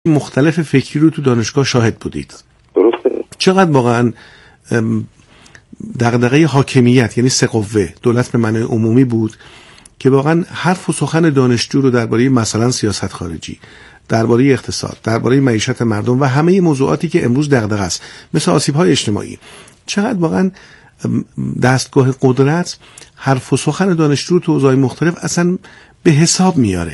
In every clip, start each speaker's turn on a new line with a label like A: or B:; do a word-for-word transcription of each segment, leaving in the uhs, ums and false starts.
A: مختلف فکری رو تو دانشگاه شاهد بودید.
B: درسته.
A: چقدر واقعا دغدغه حاکمیت، یعنی سه قوه، دولت به معنای عمومی بود که واقعا حرف و سخن دانشجو رو درباره مثلا سیاست خارجی، درباره اقتصاد، درباره معیشت مردم و همه موضوعاتی که امروز دغدغه است، مثل آسیب‌های اجتماعی، چقدر واقعا دستگاه قدرت حرف و سخن دانشجو رو تو اوضاع مختلف اصلا به حساب میاره.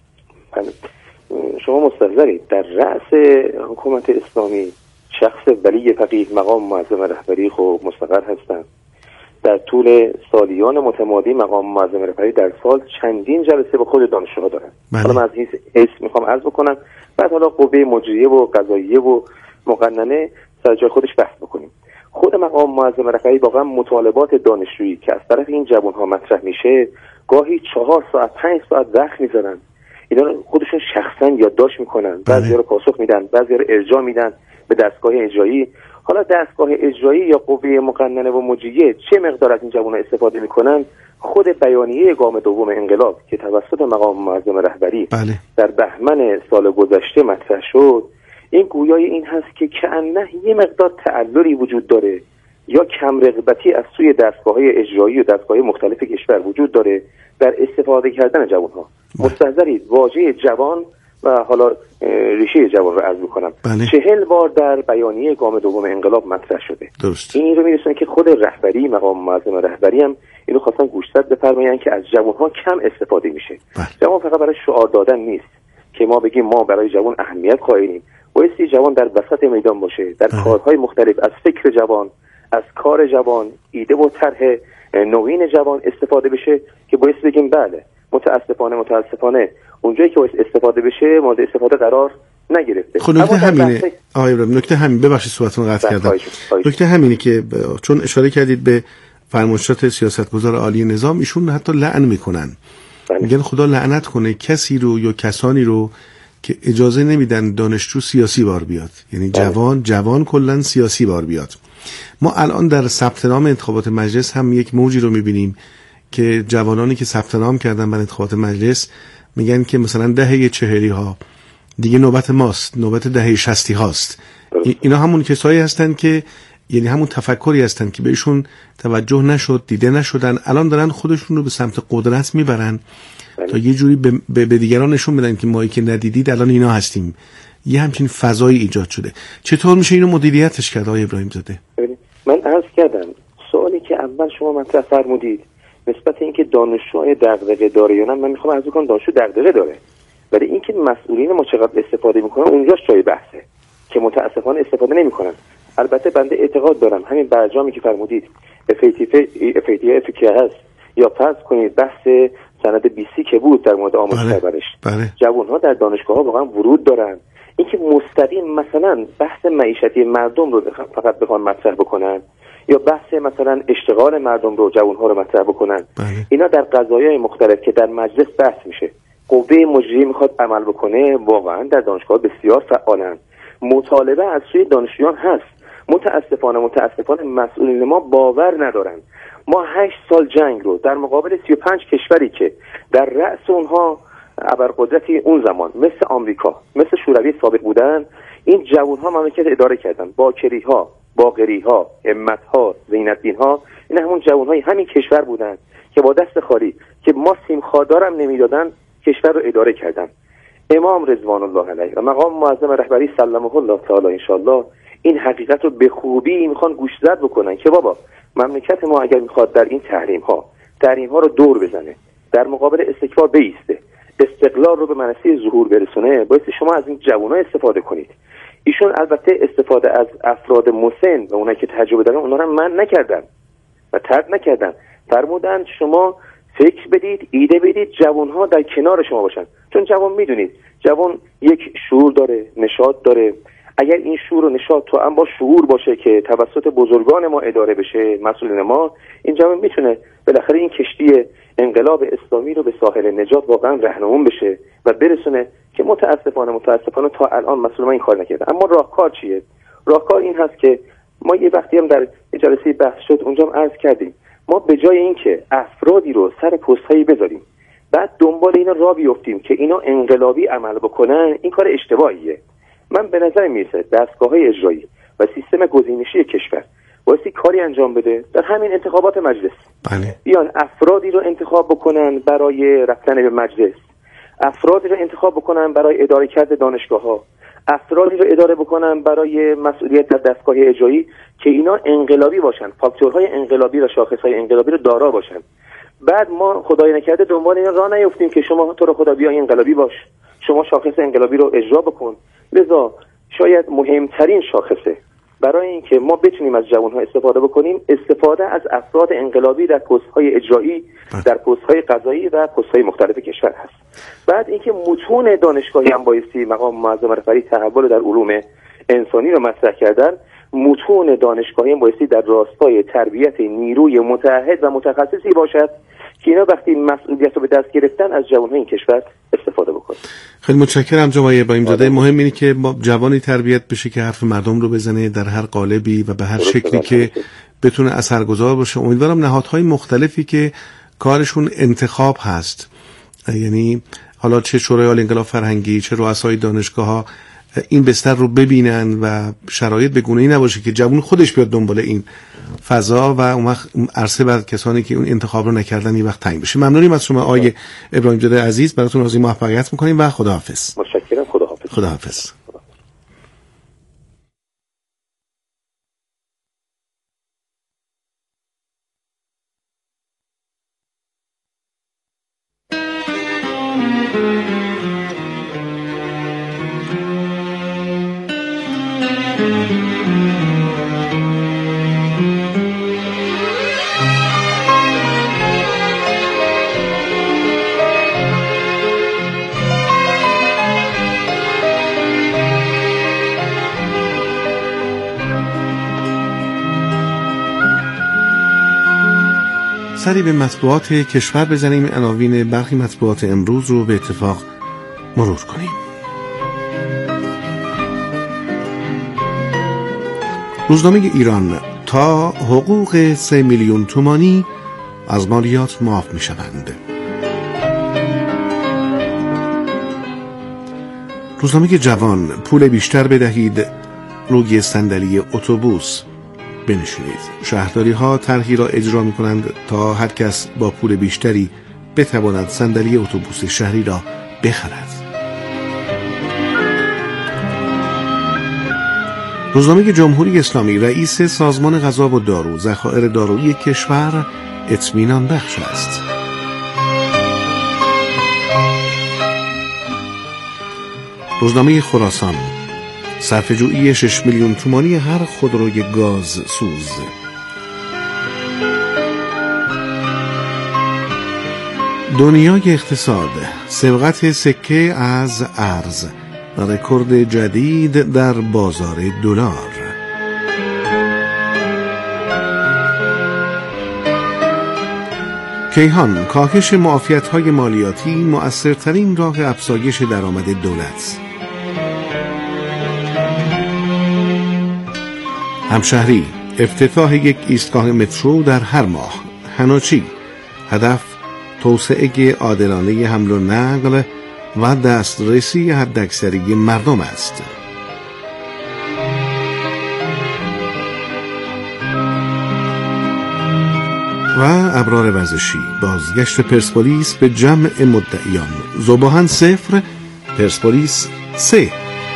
B: شما مستحضرید در رأس حکومت اسلامی شخص ولی فقیه مقام معظم رهبری خب مستقر هستند. در طول سالیان متمادی مقام معظم رهبری در سال چندین جلسه با خود دانشجوها دارن. حالا من از این حیث میخوام عرض بکنم، بعد حالا قوه مجریه و قضاییه و مقننه سر جای خودش بحث بکنیم. خود مقام معظم رهبری واقعا مطالبات دانشجویی که از طرف این جوانها مطرح میشه گاهی چهار ساعت پنج ساعت وقت میذارن، اینا رو خودشون شخصا یادداشت میکنن، بعضیا رو پاسخ میدن، بعضیا رو ارجاع میدن به دستگاه اجرایی. حالا دستگاه اجرایی یا قوه مقننه و مجریه چه مقدار از این جوانها استفاده میکنن؟ خود بیانیه گام دوم انقلاب که توسط مقام معظم رهبری
A: بله.
B: در بهمن سال گذشته مطرح شد، این گویای این هست که کأنه یه مقدار تعللی وجود داره یا کم رغبتی از سوی دستگاه‌های اجرایی و دستگاه‌های مختلف کشور وجود داره در استفاده کردن جوانها. مستحضرید واژه جوان و حالا ریشه جوان رو عرض می‌کنم
A: بله.
B: چهل بار در بیانیه گام دوم انقلاب مطرح شده.
A: درست.
B: این رو می‌رسونه که خود رهبری مقام معظم رهبری هم اینو خواستن گوشزد بفرماین که از جوانها کم استفاده میشه.
A: بله.
B: جوان فقط برای شعار دادن نیست که ما بگیم ما برای جوان اهمیت قائلیم. بایستی جوان در وسط میدان باشه، در بله. کارهای مختلف از فکر جوان، از کار جوان، ایده و طرح نوین جوان استفاده بشه که باید بگیم بله متاسفانه متاسفانه اونجایی که باید استفاده بشه مورد استفاده قرار نگرفته.
A: خب نکته همینه آقای ابراهیم، نکته همین، ببخشید صحبتتون رو قطع کردم. نکته همینه که ب... چون اشاره کردید به فرمایشات سیاستگزار عالی نظام، ایشون حتی لعن میکنن، بله. میگن خدا لعنت کنه کسی رو یا کسانی رو که اجازه نمیدن دانشجو سیاسی بار بیاد، یعنی بله. جوان جوان کلا سیاسی بار بیاد. ما الان در ثبت نام انتخابات مجلس هم یک موجی رو میبینیم که جوانانی که ثبت نام کردن برای انتخابات مجلس میگن که مثلا دهه چهلی ها دیگه نوبت ماست، نوبت دهه شصتی هاست. اینا همون کسایی هستن که یعنی همون تفکری هستن که بهشون توجه نشد، دیده نشدن، الان دارن خودشون رو به سمت قدرت میبرن تا یه جوری به, به, به دیگران نشون بدن که ما که ندیدید الان اینا هستیم. یه همچین فضایی ایجاد شده. چطور میشه اینو مدیریتش کرد آقای ابراهیم زاده؟
B: من عرض کردم سوالی که اول شما مطرح فرمودید نسبت اینکه دانشجو دغدغه داره یا نه، من میخوام عرض کنم دانشجو دغدغه داره، ولی اینکه مسئولین ما چقدر استفاده میکنن اونجاش جای بحثه که متاسفانه استفاده نمیکنن. البته بنده اعتقاد دارم همین برجامی که فرمودید افیتیه افیکیه هست، یا فرض کنید بحث سند بی سی که بود در مورد آموزش پرورش،
A: بله.
B: جوانها در دانشگاه‌ها واقعا ورود دارن. اینکه مستقیم مثلا بحث معیشتی مردم رو فقط بخوان مطرح بکنن یا بحث مثلا اشتغال مردم رو جوانها رو مطرح بکنن،
A: بله.
B: اینا در قضایای مختلف که در مجلس بحث میشه قوه مجریه میخواد عمل بکنه، واقعا در دانشگاه بسیار فعالن. مطالبه از سوی دانشجویان هست. متاسفانه متاسفانه مسئولین ما باور ندارن. ما هشت سال جنگ رو در مقابل سی و پنج کشوری که در رأس اونها ابرقدرتی اون زمان مثل آمریکا، مثل شوروی سابق بودن، این جوانها مملکت اداره کردن. باکریها، باقریها، همتها، زینالدینها، این همون جوانهای همین کشور بودن که با دست خالی که ما سیم خاردارم نمیدادن کشور رو اداره کردن. امام رضوان الله علیه و مقام معظم رهبری سلمه الله تعالی ان شاء الله این حقیقت رو به خوبی میخوان گوشزد بکنن که بابا مملکت ما اگر میخواد در این تحریم ها تحریم ها رو دور بزنه، در مقابل استکبار بیسته، استقلال رو به منصه ظهور برسونه، باید شما از این جوان‌ها استفاده کنید. ایشون البته استفاده از افراد مسن و اونایی که تجربه دارن اونا رو من نکردن و ترد نکردن، فرمودن شما فکر بدید، ایده بدید، جوان‌ها در کنار شما باشن. چون جوان میدونید جوان یک شعور داره، نشاط داره. اگر این شعور و نشاط تو هم با شعور باشه که توسط بزرگان ما اداره بشه، مسئولین ما، این جوان میتونه بالاخره این کشتی انقلاب اسلامی رو به ساحل نجات واقعا رهنمون بشه و برسونه که متاسفانه متاسفانه تا الان مسئول ما این کار نکرده. اما راهکار چیه؟ راهکار این هست که ما یه وقتی هم در جلسه بحث شد اونجا هم عرض کردیم، ما به جای اینکه افرادی رو سر پست‌هایی بذاریم بعد دنبال اینا راه بیفتیم که اینا انقلابی عمل بکنن، این کار اشتباهیه. من به نظر میرسه دستگاه‌های اجرایی و سیستم گزینشی کشور واسه کاری انجام بده در همین انتخابات مجلس.
A: بله.
B: بیان افرادی رو انتخاب بکنن برای رفتن به مجلس، افرادی رو انتخاب بکنن برای اداره کرده دانشگاه‌ها، افرادی رو اداره بکنن برای مسئولیت در دستگاه اجرایی که اینا انقلابی باشن، فاکتورهای انقلابی و شاخصهای انقلابی رو دارا باشن. بعد ما خدای نکرده دنبال این راه نیفتیم که شما تو رو خدا بیا انقلابی باش، شما شاخص انقلابی رو اجرا بکن. لذا شاید مهمترین شاخصه برای اینکه ما بتونیم از جوان‌ها استفاده بکنیم، استفاده از افراد انقلابی در پست‌های اجرایی، در پست‌های قضایی و پست‌های مختلف کشور هست. بعد اینکه متون دانشگاهی هم بایستی مقام معظم رهبری تحول در علوم انسانی رو مطرح کردن، متون دانشگاهی هم بایستی در راستای تربیت نیروی متعهد و متخصصی باشد که اینا وقتی مسئولیت رو به دست گرفتن از جوان‌های این کشور استفاده بکنن.
A: خیلی متشکرم جناب ابراهیم زاده. مهم اینه که با جوانی تربیت بشه که حرف مردم رو بزنه در هر قالبی و به هر شکلی که بتونه اثرگذار باشه. امیدوارم نهادهای مختلفی که کارشون انتخاب هست، یعنی حالا چه شورای عالی انقلاب فرهنگی چه رؤسای دانشگاه‌ها، این بستر رو ببینن و شرایط به گونه‌ای نباشه که جوان خودش بیاد دنبال این فضا و اون وقت عرصه بر کسانی که اون انتخاب رو نکردن این وقت تعیین بشه. ممنونیم از شما آقای ابراهیم زاده عزیز، براتون آرزوی موفقیت می‌کنیم و خداحافظ.
B: متشکرم. خداحافظ.
A: خداحافظ. سری به مطبوعات کشور بزنیم، عناوین برخی مطبوعات امروز رو به اتفاق مرور کنیم. روزنامه ایران: تا حقوق سه میلیون تومانی از مالیات معاف می شوند. روزنامه جوان: پول بیشتر بدهید روی صندلی اتوبوس بنشینید. شهرداری ها طرحی را اجرا می کنند تا هر کس با پول بیشتری بتواند صندلی اتوبوس شهری را بخرد. روزنامه جمهوری اسلامی: رئیس سازمان غذا و دارو: ذخایر دارویی کشور اطمینان بخش است. روزنامه خراسان: صرفه‌جویی شش میلیون تومانی هر خودروی گاز سوز. دنیای اقتصاد: سبقت سکه از ارز، رکورد جدید در بازار دلار. کیهان: کاهش معافیت‌های مالیاتی مؤثرترین راه افزایش درآمد دولت. همشهری: افتتاح یک ایستگاه مترو در هر ماه. حناچی: هدف توسعه عادلانه حمل و نقل و دسترسی حداکثری مردم است. و ابرار ورزشی: بازگشت پرسپولیس به جمع مدعیان. ذوباهن صفر، پرسپولیس سه.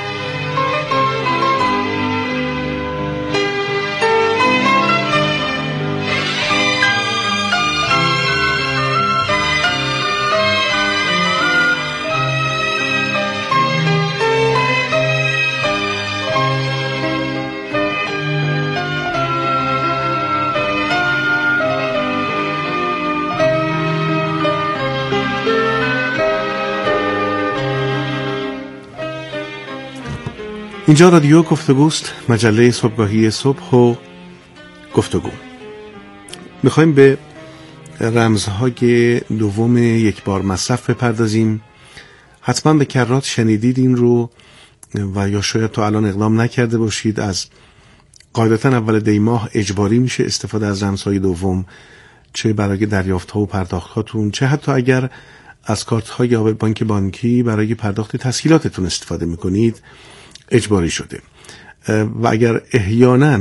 A: اینجا رادیو گفتگوست، مجله صبحگاهی صبح و گفتگو. میخوایم به رمزهای دوم یک بار مصرف بپردازیم. حتما به کرات شنیدید این رو و یا شاید تا الان اقدام نکرده باشید. از قاعدتا اول دی ماه اجباری میشه استفاده از رمزهای دوم، چه برای دریافت ها و پرداخت هاتون، چه حتی اگر از کارت های بانک بانکی برای پرداخت تسهیلاتتون استفاده میکنید. اجباری شده و اگر احیانا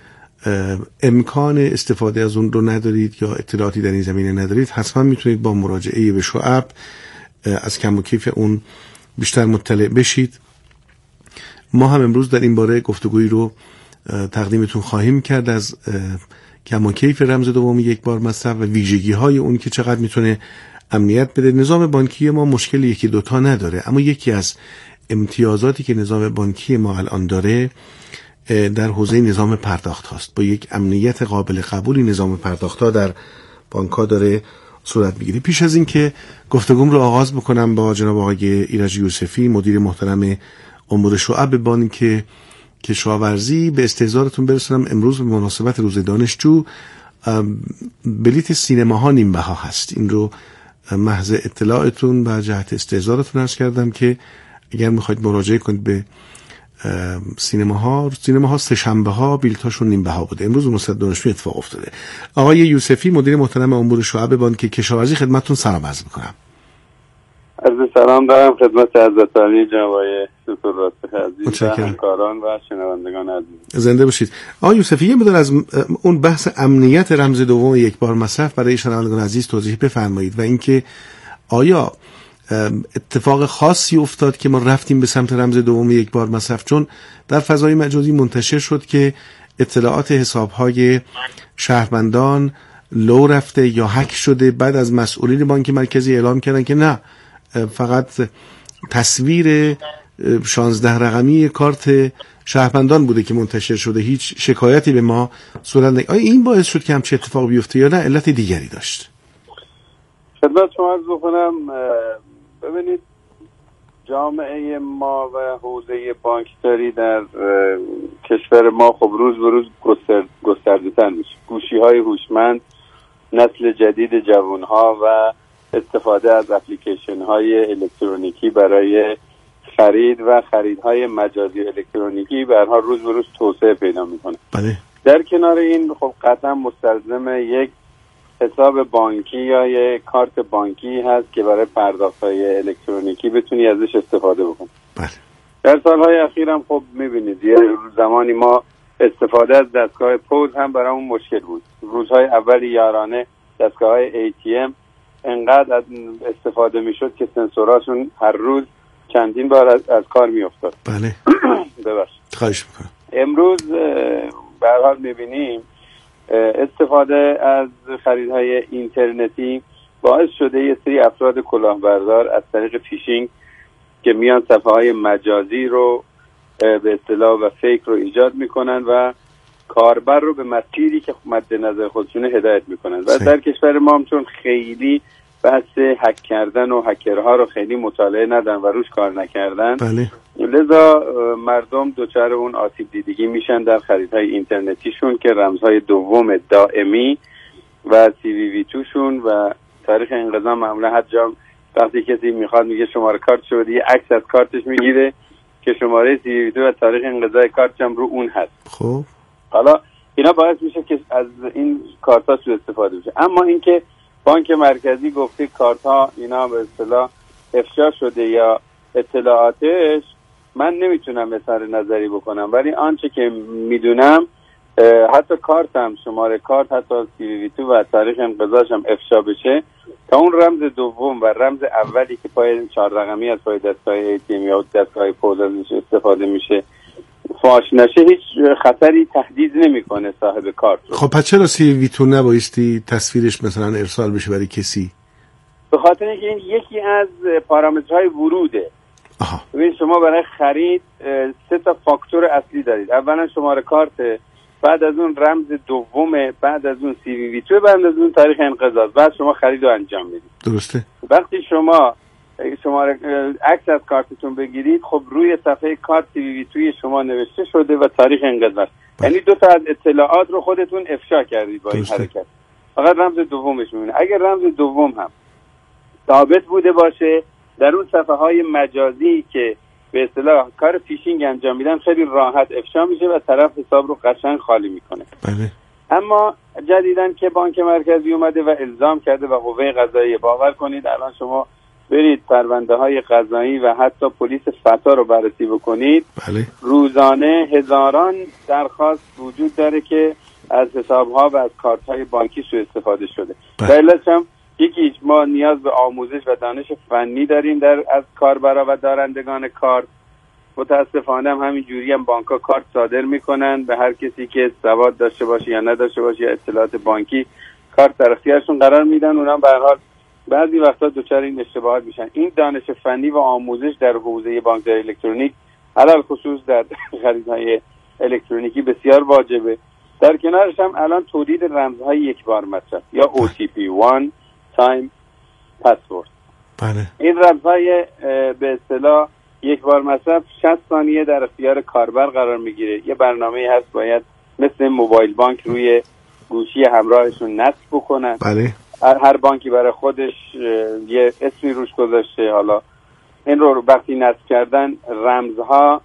A: امکان استفاده از اون رو ندارید یا اطلاعاتی در این زمینه ندارید، حتما میتونید با مراجعه به شعب از کم و کیف اون بیشتر مطلع بشید. ما هم امروز در این باره گفتگویی رو تقدیمتون خواهیم کرد از کم و کیف رمز دوم یک بار مصرف و ویژگی های اون که چقدر میتونه امنیت بده. نظام بانکی ما مشکل یکی دوتا نداره، اما یکی از امتیازاتی که نظام بانکی ما الان داره در حوزه نظام پرداخت هاست. با یک امنیت قابل قبولی نظام پرداخت ها در بانک ها داره صورت میگیره. پیش از این که گفتگوم رو آغاز بکنم با جناب آقای ایرج یوسفی، مدیر محترم امور شعب بانک کشاورزی، به استحضارتون برسونم امروز به مناسبت روز دانشجو بلیت سینماها نیم بها هست. این رو محض اطلاعتون و جهت استحضارتون عرض کردم که اگر میخواید مراجعه کنید به سینماها، سینماها سه شنبه ها بلیطاشون نیم بها بوده. امروز مناسبت دانشجو اتفاق افتاده. آقای یوسفی، مدیر محترم امور شعب بانک کشاورزی، خدمتتون سلام عرض میکنم.
C: عرض سلام دارم خدمت حضرت علی جناب آقای دکتر راسخ عزیز و همکاران و شنوندگان عزیز.
A: زنده باشید. آقای یوسفی، یه مقدار از اون بحث امنیت رمز دوم یک بار مصرف برای شنوندگان عزیز توضیح بفرمایید و اینکه آیا اتفاق خاصی افتاد که ما رفتیم به سمت رمز دوم یک بار مصرف؟ چون در فضای مجازی منتشر شد که اطلاعات حساب‌های شهروندان لو رفته یا هک شده. بعد از مسئولین بانک مرکزی اعلام کردن که نه، فقط تصویر شانزده رقمی کارت شهروندان بوده که منتشر شده، هیچ شکایتی به ما صورت نگرفت. آیا این باعث شد که همچین اتفاق بیفته یا نه علت دیگری داشت؟
C: خدمت شما عرض بکنم، ببینید جامعه ما و حوزه بانکداری در کشور ما خب روز به روز گستر گسترده‌تر میشه. گوشی‌های هوشمند، نسل جدید جوان‌ها و استفاده از اپلیکیشن‌های الکترونیکی برای خرید و خریدهای مجازی الکترونیکی به هر حال روز به روز توسعه پیدا می‌کنه.
A: بله.
C: در کنار این خب قطعا مستلزم یک حساب بانکی یا یک کارت بانکی هست که برای پرداخت‌های الکترونیکی بتونی ازش استفاده بکنی.
A: بله.
C: در سالهای اخیر هم خب می‌بینید یه زمانی ما استفاده از دستگاه پوز هم برامون مشکل بود. روزهای اول یارانه دستگاه‌های ای تی ام انقدر استفاده میشد که سنسوراشون هر روز چندین بار از, از کار میافتاد.
A: بله.
C: ببخشید.
A: خواهش میکنم.
C: امروز به هر حال میبینیم استفاده از خریدهای اینترنتی باعث شده یه سری افراد کلاهبردار از طریق فیشینگ که میان صفحه‌های مجازی رو به اصطلاح و فیک رو ایجاد میکنن و کاربر رو به مسیری که مد نظر خودشونه هدایت میکنن و در کشور ما هم چون خیلی بحث هک کردن و هکرها رو خیلی مطالعه ندن و روش کار نکردن،
A: بله.
C: لذا مردم دوچار اون آسیب دیدگی میشن در خریدهای اینترنتیشون که رمزهای دوم دائمی و سی وی وی توشون و تاریخ انقضا معمولا هر جا وقتی کسی میخواد میگه شماره کارت شده یه عکس از کارتش میگیره که شماره سی وی وی تو و تاریخ انقضای کارت هم رو اون هست.
A: خب
C: حالا اینا باعث میشه که از این کارت ها سوء استفاده بشه. اما اینکه بانک مرکزی گفته کارت ها اینا به اصطلاح افشا شده یا اطلاعاتش، من نمیتونم اظهار نظری بکنم، ولی آنچه که میدونم حتی کارت هم شماره کارت حتی سی وی وی تو و تاریخ انقضاش هم افشا بشه تا اون رمز دوم و رمز اولی که پای چهار رقمی از پای دستگاه ای تی ام یا دستگاه پوز ازش استفاده میشه فاش نشه، هیچ خطری تهدید نمیکنه صاحب کارت رو.
A: خب پس چرا سی وی تو نبایستی تصویرش مثلا ارسال بشه برای کسی؟
C: به خاطر اینکه این یکی از پارامترهای وروده.
A: آها.
C: ببین شما برای خرید سه تا فاکتور اصلی دارید. اولا شماره کارت، بعد از اون رمز دومه، بعد از اون سی وی وی تو، بعد از اون تاریخ انقضا، بعد شما خرید رو انجام میدید.
A: درسته.
C: وقتی شما شماره عکس از کارتتون بگیرید، خب روی صفحه کارت سی وی وی توی شما نوشته شده و تاریخ انقضا، یعنی دو تا از اطلاعات رو خودتون افشا کردید با این حرکت. فقط رمز دومش میمونه. اگر رمز دوم هم ثابت بوده باشه در اون صفحه های مجازی که به اصطلاح کار فیشینگ انجام میدن خیلی راحت افشا میشه و طرف حساب رو قشنگ خالی میکنه.
A: بله.
C: اما جدیدن که بانک مرکزی اومده و الزام کرده و قوه قضاییه، باور کنید الان شما برید پرونده های قضایی و حتی پلیس فتا رو بررسی بکنید.
A: بله.
C: روزانه هزاران درخواست وجود داره که از حساب ها و از کارت های بانکی سوء استفاده شده. دلیلش هم یکی ما نیاز به آموزش و دانش فنی داریم در از کاربرا و دارندگان کارت. متاسفانه هم همین جوری هم بانک‌ها کارت صادر میکنن به هر کسی که سواد داشته باشه یا نداشته باشه یا اطلاعات بانکی کارت در اختیارشون قرار میدن. اونها به هر حال بعضی وقتا دچار این اشتباهات میشن. این دانش فنی و آموزش در حوزه بانکداری الکترونیک علل خصوص در خریدهای الکترونیکی بسیار واجبه. در کنارش هم الان تولید رمزهای یک بار مصرف یا او تی پی one time password.
A: بله.
C: این رمزهای به اصطلاح یک بار مصرف شصت ثانیه در اختیار کاربر قرار میگیره. یه برنامه‌ای هست باید مثل موبایل بانک روی گوشی همراهشون نصب بکنن.
A: بله.
C: هر بانکی برای خودش یه اسمی روش گذاشته. حالا این رو وقتی نصب کردن رمزها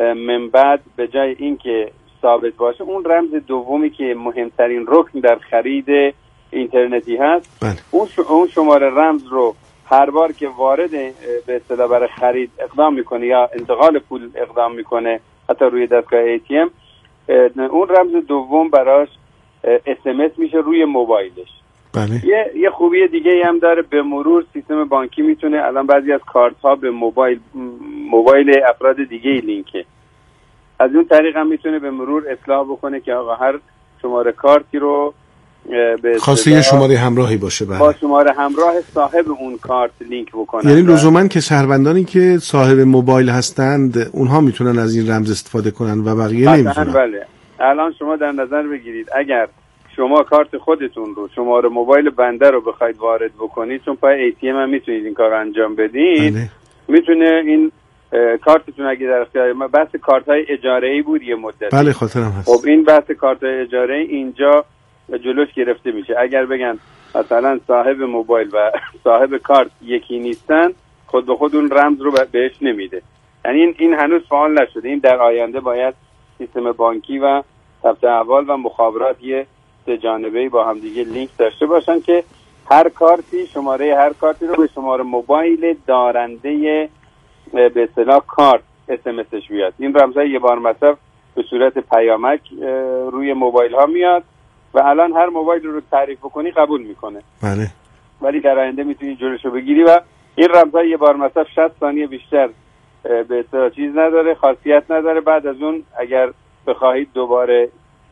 C: من بعد به جای اینکه ثابت باشه اون رمز دومی که مهمترین رکن در خرید اینترنتی هست
A: بله.
C: اون شماره رمز رو هر بار که وارد به اصطلاح برای خرید اقدام میکنه یا انتقال پول اقدام میکنه حتی روی دستگاه ای تی ام اون رمز دوم براش اس ام اس میشه روی موبایلش.
A: بله.
C: یه یه خوبی دیگه هم داره. به مرور سیستم بانکی میتونه الان بعضی از کارت ها به موبایل موبایل افراد دیگه ای لینکه. از اون طریق هم میتونه به مرور اطلاع بکنه که آقا هر شماره کارتی رو به
A: خواسته یه شماره همراهی باشه. بله.
C: با شماره همراه صاحب اون کارت لینک بکنه.
A: یعنی لزوما که شهروندانی که صاحب موبایل هستند اونها میتونن از این رمز استفاده کنن و بقیه نمیتونن.
C: بله. الان شما در نظر بگیرید اگر شما کارت خودتون رو شماره موبایل بنده رو بخواید وارد بکنید چون پای ای تی ام هم میتونید این کار انجام بدید.
A: بله.
C: میتونه این کارتتون اگه در اختیار ما بحث کارت های اجاره ای بود یه مدت.
A: بله خاطرم هست.
C: خب این بحث کارت های اجاره ای اینجا جلوش گرفته میشه. اگر بگن مثلا صاحب موبایل و صاحب کارت یکی نیستن خود به خود اون رمز رو بهش نمیده. یعنی این این هنوز فعال نشده. این در آینده باید سیستم بانکی و ثبت احوال و مخابرات یه سه جانبه‌ای با هم دیگه لینک داشته باشن که هر کارتی شماره هر کارتی رو به شماره موبایل دارنده به اصطلاح کارت اس ام اسش بیاد. این رمزهای یه بار مصرف به صورت پیامک روی موبایل ها میاد و الان هر موبایل رو تعریف بکنی قبول میکنه.
A: بله.
C: ولی در آینده میتونی جلوشو بگیری و این رمزهای یه بار مصرف شصت ثانیه بیشتر به اصطلاح چیز نداره، خاصیت نداره. بعد از اون اگر بخواهید دوباره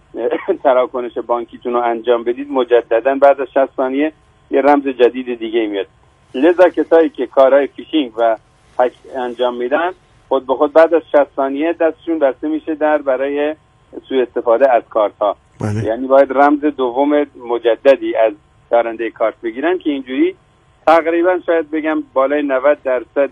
C: تراکنش بانکیتون رو انجام بدید مجددا بعد از شصت ثانیه یه رمز جدید دیگه میاد. لذا کسایی که کارهای فیشینگ و هک انجام میدن خود به خود بعد از شصت ثانیه دستشون بسته میشه در برای سوء استفاده از کارت ها.
A: بله.
C: یعنی باید رمز دوم مجددی از دارنده کارت بگیرن که اینجوری تقریبا شاید بگم بالای نود درصد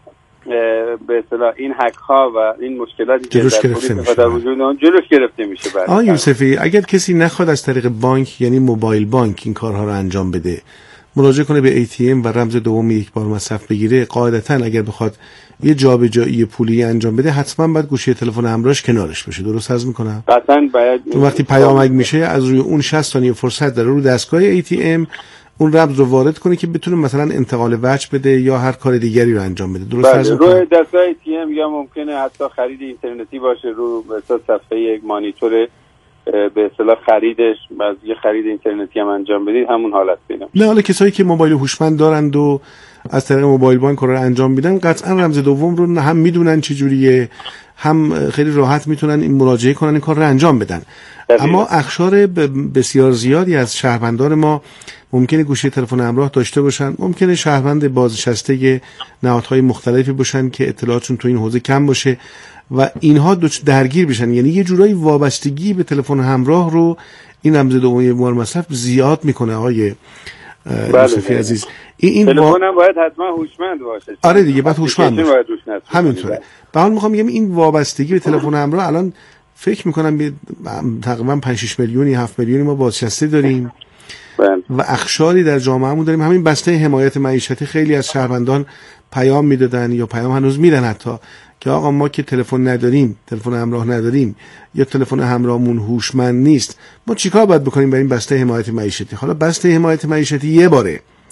C: به اصطلاح این هک ها و این مشکلاتی که
A: جلوش
C: در
A: گرفته میشه.
C: در وجود اون جلوش گرفته میشه.
A: آقای یوسفی اگر کسی نخواد از طریق بانک یعنی موبایل بانک این کارها رو انجام بده مراجعه کنه به ای تی ام و رمز دوم یک بار مصرف بگیره قاعدتاً اگر بخواد یه جابجایی پولی انجام بده حتما باید گوشی تلفن همراهش کنارش باشه. درست عرض میکنم؟
C: قطعاً باید.
A: تو وقتی پیامک میشه از روی اون شصت ثانیه فرصت داره رو دستگاه ای تی ام اون رمز رو وارد کنه که بتونه مثلا انتقال وجه بده یا هر کار دیگری رو انجام بده. درست عرض میکنم؟
C: روی دستگاه ای تی ام یا ممکنه حتی خرید اینترنتی باشه رو مثلا صفحه یک مانیتور به اصطلاح خریدش باز یه خرید اینترنتی هم انجام بدید همون حالت پیدا میشه.
A: نه حالا کسایی که موبایل هوشمند دارند و از طریق موبایل بانک رو انجام میدن قطعا رمز دوم رو هم میدونن چه جوریه هم خیلی راحت میتونن این مراجعه کنن این کار رو انجام بدن. دقیقا. اما اخشار بسیار زیادی از شهروندان ما ممکنه گوشی تلفن همراه داشته باشن، ممکنه شهروند بازنشسته نهادهای مختلفی باشن که اطلاعاتشون تو این حوزه کم باشه و اینها درگیر بشن. یعنی یه جورایی وابستگی به تلفن همراه رو این رمز دومی بار مصرف زیاد میکنه. آقای یوسفی عزیز این این
C: تلفن هم باید حتما هوشمند باشه.
A: آره دیگه باید هوشمند باشه. همینطوره. به حال میخوام بگم این وابستگی به تلفن همراه الان فکر میکنم تقریبا پنج شش میلیونی هفت میلیونی ما بازنشسته داریم و اخشاری در جامعهمون داریم. همین بسته حمایت معیشتی خیلی از شهروندان پیام میدادن یا پیام هنوز میدن حتی که آقا ما که تلفن نداریم، تلفن همراه نداریم یا تلفن همراهمون هوشمند نیست، ما چیکار باید بکنیم برای این بسته حمایت معیشتی؟ حالا بسته حمایت معیشتی یه باره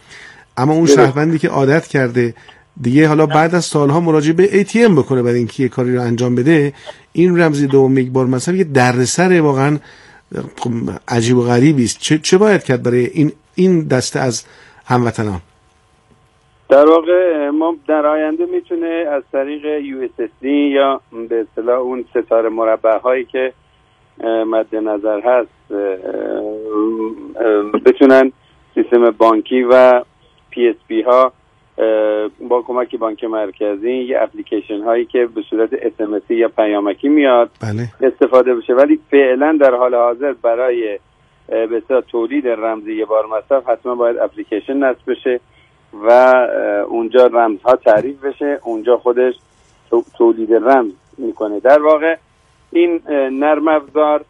A: اما اون شهروندی که عادت کرده دیگه حالا بعد از سالها مراجعه به ای تی ام بکنه برای اینکه یه کاری رو انجام بده، این رمز دوم یک بار مثلا یه دردسر واقعا عجیب و غریبی است. چه چه باید کرد برای این این دسته از هموطنان؟
C: در واقع ما در آینده میتونه از طریق یو اس اس دی یا به اصطلاح اون ستاره مربع هایی که مد نظر هست بتونن سیستم بانکی و پی اس پی ها با کمک بانک مرکزی یه اپلیکیشن هایی که به صورت اس ام اسی یا پیامکی میاد
A: بله.
C: استفاده بشه، ولی فعلا در حال حاضر برای به اصطلاح تولید رمزی یه بار مصرف حتما باید اپلیکیشن نصب بشه و اونجا رمزها تعریف بشه، اونجا خودش تولید رمز میکنه. در واقع این نرم افزار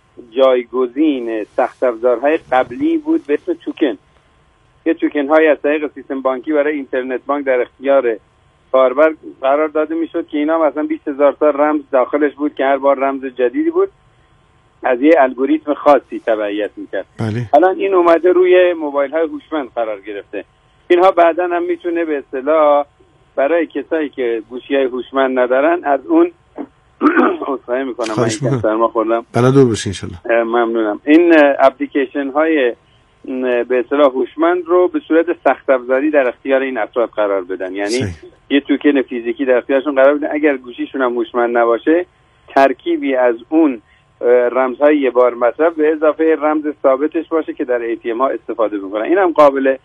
C: جایگزین سخت افزارهای قبلی بود به اسم توکن. یه توکن های از طریق سیستم بانکی برای اینترنت بانک در اختیار کاربر قرار داده میشد که اینا مثلا بیست هزار تا رمز داخلش بود که هر بار رمز جدیدی بود، از یه الگوریتم خاصی تبعیت میکرد.
A: بله.
C: الان این اومده روی موبایل های هوشمند قرار گرفته. اینها بعداً هم میتونه به اصطلاح برای کسایی که گوشی های هوشمند ندارن از اون اصلاحی میکنم من این سرما خوردم
A: بلا دور بشه انشالله.
C: ممنونم. این اپلیکیشن های به اصطلاح هوشمند رو به صورت سخت افزاری در اختیار این افراد قرار بدن، یعنی سی. یه توکن فیزیکی در اختیارشون قرار بدن. اگر گوشیشون هم هوشمند نباشه ترکیبی از اون رمزهای یه بار مصرف به اضافه رمز ثابتش باشه که در ای تی ام ها استفاده میکنن. این هم قابل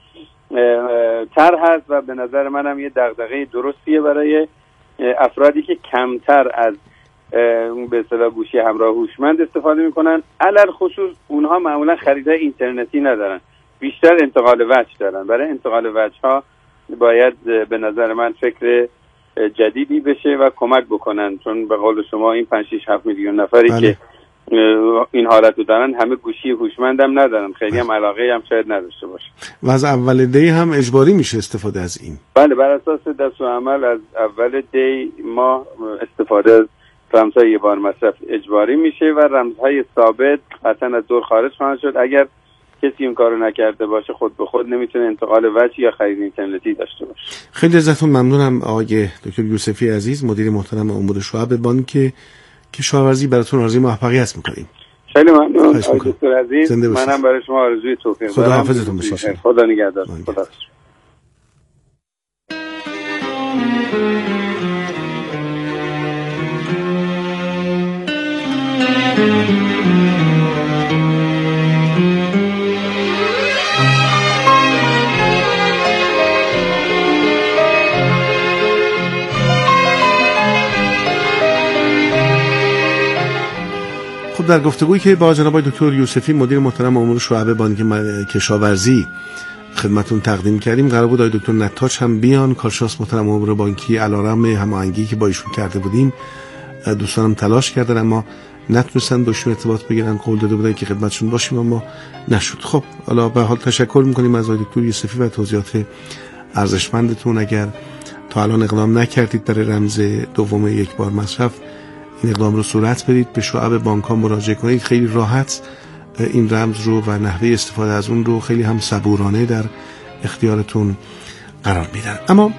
C: تر هست و به نظر منم یه دغدغه درستیه برای افرادی که کمتر از به اصطلاح گوشی همراه هوشمند استفاده میکنن. علل خصوص اونها معمولا خریدای اینترنتی ندارن، بیشتر انتقال وجه دارن. برای انتقال وجه ها باید به نظر من فکر جدیدی بشه و کمک بکنن، چون به قول شما این پنج شش هفت میلیون نفری بله. که این حالت رو دارن همه گوشی هوشمند هم ندارن، خیلی هم علاقه هم شاید نداشته باشه
A: و از اول دی هم اجباری میشه استفاده از این.
C: بله، بر اساس دست و عمل از اول دی ما استفاده از رمزهای یه بار مصرف اجباری میشه و رمزهای ثابت قطعا از دور خارج خواهند شد. اگر کسی این کارو نکرده باشه خود به خود نمیتونه انتقال وجه یا خرید اینترنتی داشته باشه.
A: خیلی ازتون ممنونم آقای دکتر یوسفی عزیز، مدیر محترم امور شعب بانک کشاورزی. براتون آرزوی موفقیت میکنیم. خیلی
C: ممنون آقای دکتر عزیز. منم برای شما آرزوی توفیق
A: دارم. خدا حافظتون باشه.
C: خدا نگهدار. خدا.
A: خب در گفتگویی که با جناب دکتر یوسفی مدیر محترم امور شعب بانک کشاورزی خدمتون تقدیم کردیم، قرار بود آقای دکتر نتاج هم بیان، کارشناس محترم امور بانکی، علارغم هماهنگی که با ایشون کرده بودیم دوستانم تلاش کردن اما نتونستن دوشون ارتباط بگیرن، قول داده بودن که خدمتشون باشیم اما نشد. خب حالا به حال تشکر میکنیم از آقای دکتر یوسفی و توضیحات ارزشمندتون. اگر تا الان اقدام نکردید برای رمز دوم یک بار مصرف این اقدام رو صورت بدید، به شعب بانک ها مراجعه کنید، خیلی راحت این رمز رو و نحوه استفاده از اون رو خیلی هم صبورانه در اختیارتون قرار میدن. اما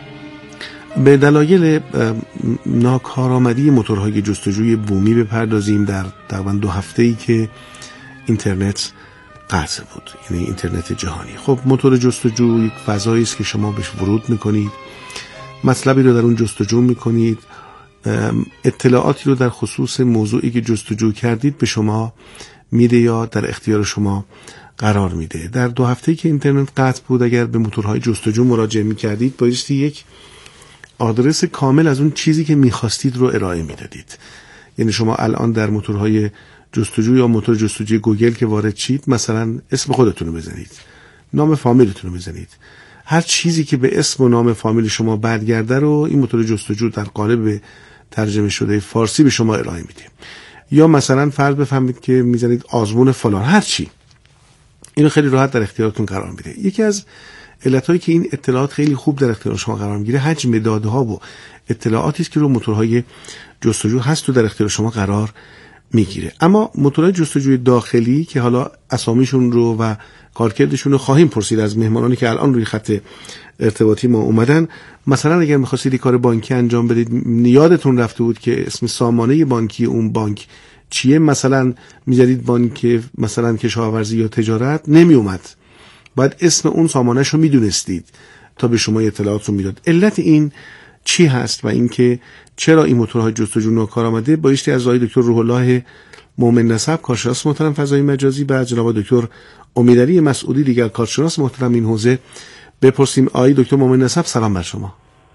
A: به دلایل ناکارآمدی موتورهای جستجوی بومی بپردازیم. در تقریبا دو هفته‌ای که اینترنت قطع بود، یعنی اینترنت جهانی، خب موتور جستجو یک فضایی است که شما بهش ورود میکنید، مطلبی رو در اون جستجو میکنید، اطلاعاتی رو در خصوص موضوعی که جستجو کردید به شما میده یا در اختیار شما قرار میده. در دو هفته‌ای که اینترنت قطع بود اگر به موتورهای جستجو مراجعه میکردید بایستی یک آدرس کامل از اون چیزی که میخواستید رو ارائه میدادید. یعنی شما الان در موتورهای جستجو یا موتور جستجوی گوگل که وارد شید مثلا اسم خودتون رو بزنید، نام فامیلتون رو بزنید، هر چیزی که به اسم و نام فامیل شما برگرده رو این موتور جستجو در قالب ترجمه شده فارسی به شما ارائه میده. یا مثلا فرض بفهمید که میزنید آزمون فلان، هر چی، اینو خیلی راحت در اختیارتون قرار میده. یکی از علتایی که این اطلاعات خیلی خوب در اختیار شما قرار میگیره حجم داده‌ها و اطلاعاتی است که رو موتورهای جستجو هست و در اختیار شما قرار میگیره. اما موتورهای جستجوی داخلی که حالا اسامیشون رو و کارکردشون رو خواهیم پرسید از مهمانانی که الان روی خط ارتباطی ما اومدن، مثلا اگر می‌خواستید کار بانکی انجام بدید، یادتون رفته بود که اسم سامانه بانکی اون بانک چیه، مثلا می‌زدید بانک مثلا کشاورزی یا تجارت، نمی اومد، باید اسم اون سامانه‌ش رو میدونستید تا به شما اطلاعات رو میداد. علت این چی هست و اینکه چرا این موتورهای جستجو ناکارآمده؟ بایستی از آقای دکتر روح الله مومن نسب، کارشناس محترم فضای مجازی، بعد جناب دکتر امیدعلی مسعودی، دیگر کارشناس محترم این حوزه، بپرسیم. آقای دکتر مومن نسب، سلام بر شما.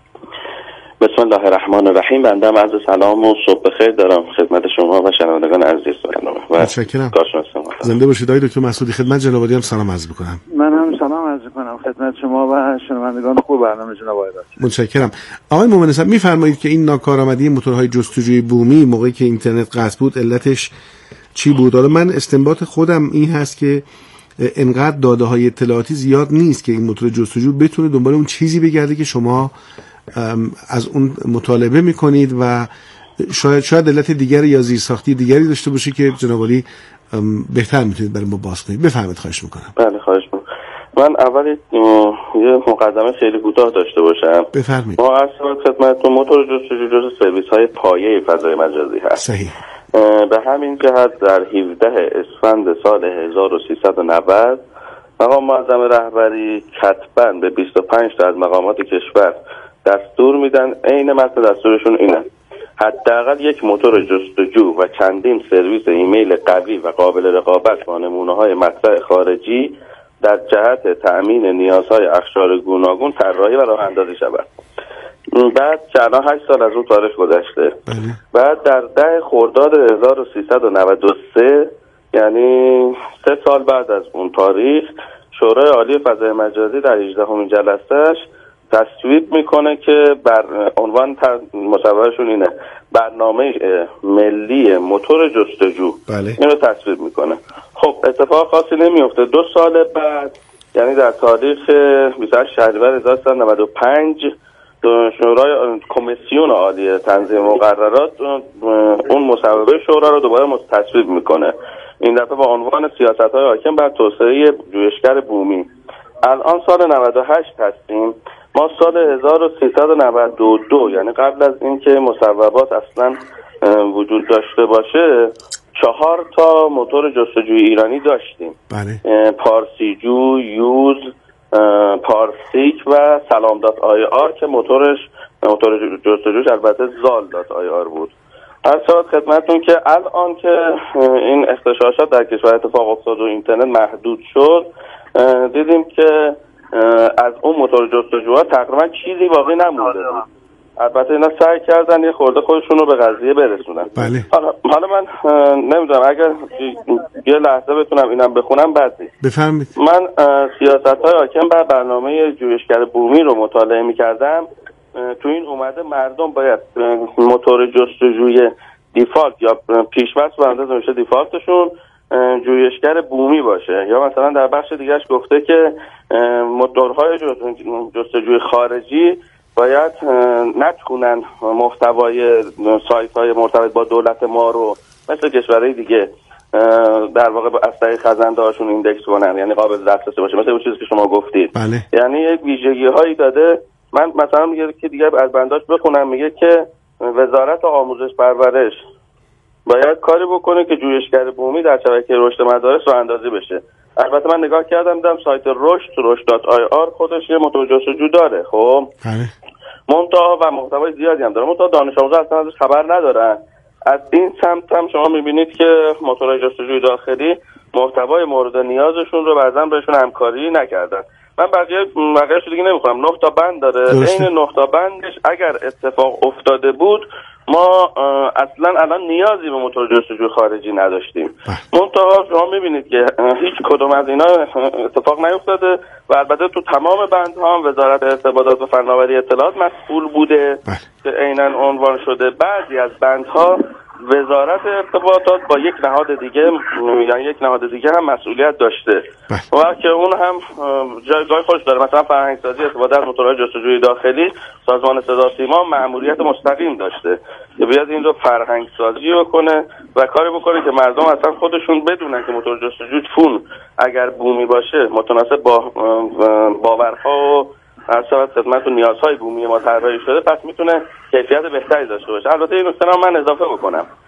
D: بسم الله الرحمن الرحیم. بنده هم عرض سلام و صبح بخیر دارم خدمت شما و شنوندگان عزیز برنامه.
A: متشکرم. زنده باشید آقای دکتر مسعودی. خدمت جناب عالی هم سلام عرض می‌کنم.
E: من هم سلام عرض می‌کنم خدمت شما و شنوندگان خوب برنامه جناب آقای دکتر.
A: متشکرم. آقای مومن نسب، می‌فرمایید که این ناکارآمدی موتورهای جستجوی بومی موقعی که اینترنت قطع بود علتش چی بود؟ حالا من استنباط خودم این هست که انقدر داده‌های اطلاعاتی زیاد نیست که این موتور جستجو بتونه دنبال اون چیزی بگرده که شما از اون مطالبه میکنید و شاید شاید علت دیگری یا زیرساختی دیگری داشته باشه که جناب عالی بهتر میتونید برای ما باز کنید. بفرمایید. خواهش میکنم.
D: بله خواهش میکنم. من اول یه مقدمه خیلی کوتاه داشته باشم.
A: بفرمایید.
D: ما اصلا خدمتتون موتور جستجو جزو سرویس‌های پایه فضای مجازی هست.
A: صحیح.
D: به همین جهت در هفدهم اسفند سال هزار و سیصد و نود مقام معظم رهبری کتباً به بیست و پنج تا از مقامات کشور دستور میدن، عین متن دستورشون اینه: حداقل یک موتور جستجو و چندین سرویس ایمیل قوی و قابل رقابت با نمونه‌های مطبع خارجی در جهت تأمین نیازهای اقشار گوناگون طراحی و راه اندازی شود. بعد که الان هشت سال از اون تاریخ گذشته، بعد در ده خرداد هزار و سیصد و نود و سه، یعنی سه سال بعد از اون تاریخ، شورای عالی فضای مجازی در هجدهمین جلسهش تصویب میکنه که بر عنوان مصوبهشون اینه: برنامه ملی موتور جستجو.
A: بله.
D: اینو تصویب میکنه. خب اتفاق خاصی نمیفته. دو سال بعد، یعنی در تاریخ بیست و هشت شهریور هزار و سیصد و نود و پنج، شورای کمیسیون عالی تنظیم مقررات اون مصوبه شورا رو دوباره تصویب میکنه، این دفعه با عنوان سیاست‌های حاکم بر توسعه جویشگر بومی. الان سال نود و هشت هستیم. ما سال هزار و سیصد و نود و دو، یعنی قبل از اینکه مصوبات اصلا وجود داشته باشه، چهار تا موتور جستجوی ایرانی داشتیم.
A: بله.
D: پارسیجو، یوز، پارسیک و سلام دات آی آر که موتورش موتور جستجوش البته زال دات آی آر بود. هر سال خدمتتون که الان که این اختشاشات در کشور اتفاق افتاد و اینترنت محدود شد، دیدیم که از اون موتور جستجوها تقریبا چیزی باقی نمونده. البته اینا سعی کردن یه خورده خودشون رو به قضیه برسونن.
A: بله.
D: حالا, حالا من نمیدونم اگر یه لحظه بتونم اینم بخونم بعد نیست.
A: بفرمایید.
D: من سیاست‌های حاکم بر برنامه جویشگر بومی رو مطالعه می‌کردم. تو این اومده مردم باید موتور جستجوی دیفالت یا پیش‌وصف به اندازه میشه دیفالتشون جویشگر بومی باشه، یا مثلا در بخش دیگهش گفته که موتورهای جستجوی خارجی باید نتونن محتوای سایت‌های مرتبط با دولت ما رو مثل کشورهای دیگه در واقع از طریق خزنده هاشون ایندکس کنن، یعنی قابل دسترسی باشه، مثل اون چیزی که شما گفتید.
A: بله.
D: یعنی یک ویژگی هایی داده. من مثلا میگه که دیگه از بنداش بخونم، میگه که وزارت آموزش پرورش باید کاری بکنه که جویشگر بومی در شبکه رشد مدارس راه اندازی بشه. البته من نگاه کردم دیدم سایت رشد رشد دات آی آر خودش یه موتور جستجو داره. خب
A: بله.
D: منتها و محتوای زیادی هم داره، منتها دانش آموزا اصلا ازش خبر ندارن. از این سمت هم شما میبینید که موتورهای جستجوی داخلی محتوای مورد نیازشون رو بعضا بهشون همکاری نکردن. من بقیه بقیه‌اش دیگه نمیخوام. نه تا بند داره. این نه تا بندش اگر اتفاق افتاده بود ما اصلا الان نیازی به موتور جستجوی خارجی نداشتیم. منتها شما میبینید که هیچ کدوم از اینا اتفاق نیفتاده و البته تو تمام بندها هم وزارت ارتباطات و فناوری اطلاعات مسئول بوده که عیناً عنوان شده. بعضی از بندها وزارت ارتباطات با یک نهاد دیگه، یعنی یک نهاد دیگه هم مسئولیت داشته و که اون هم جایگاه خودش داره. مثلا فرهنگسازی استفاده از موتورهای جستجوی داخلی، سازمان صدا سیما مأموریت مستقیم داشته که بیاد این رو فرهنگسازی بکنه و کاری بکنه که مردم اصلا خودشون بدونن که موتور جستجو چون اگر بومی باشه متناسب با باورها و از شبت خدمت و نیازهای بومی ما طراحی شده، پس میتونه کیفیت بهتری داشته باشه. البته این نکته رو من اضافه بکنم،